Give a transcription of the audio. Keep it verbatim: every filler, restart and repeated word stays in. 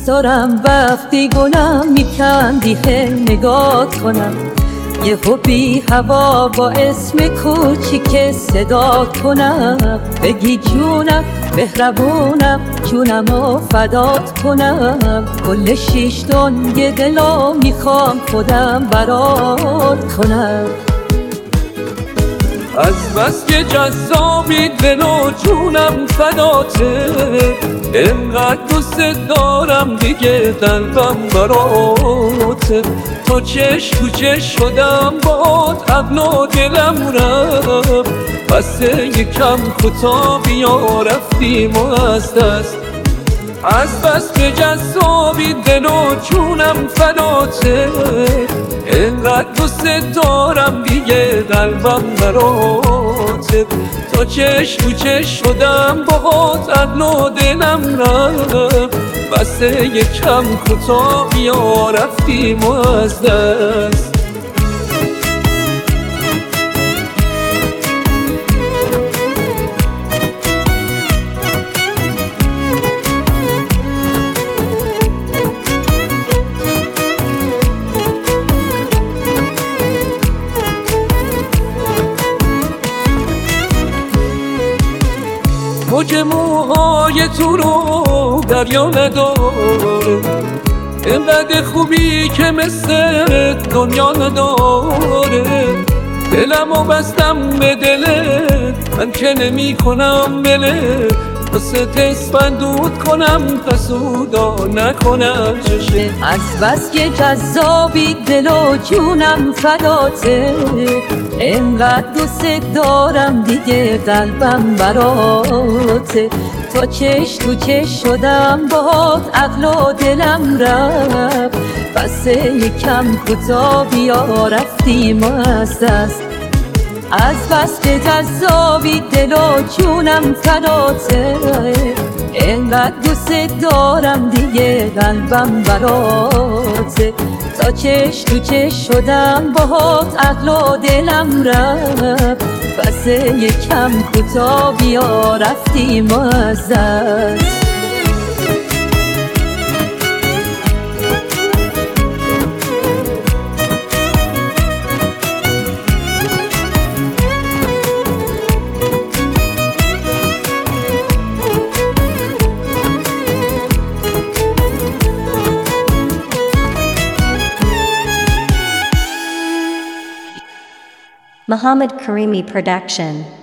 دوست دارم وقتی گلم میکندی خیلی نگات کنم، یه حبی هوا با اسم کوچیک صدات کنم، بگی جونم مهربونم جونمو فدات کنم، کل شیش دنیا دلو میخوام خودم برات کنم. از بس که جذابی دل و جونم فداته، انقدر دوست دارم دیگه قلبم براته، تو چش تو چش شدم باد عقل و دلم رفت، بس یکم کوتاه بیا رفتیم و از دست. از بس که جذابی دل و جونم فداته، انقدر دوست دارم دیگه قلبم براته، تا چش تو چش شدم باهات عقل و دلم رفت، بس یکم کوتاه بیا رفتیم و از دست. موج موهای تو رو دریا نداره، اینقدر خوبی که مثل دنیا نداره، دلمو بستم به دلت من که نمی کنم بله، واسه اسفندود کنم حسودا نکنم چشه. از بس که جذابی دل و جونم فداته، انقدر دوست دارم دیگه قلبم براته، تا چش تو چش شدم باهات عقل و دلم رفت، بس یکم کوتاه بیا رفتیم از دست. از بس که جذابی دل و جونم فداته، انقدر دوست دارم دیگه قلبم براته، تا چش تو چش شدم باهات عقل و دلم رفت، بس یکم کوتاه بیا رفتیم از دست. Muhammad Karimi Production.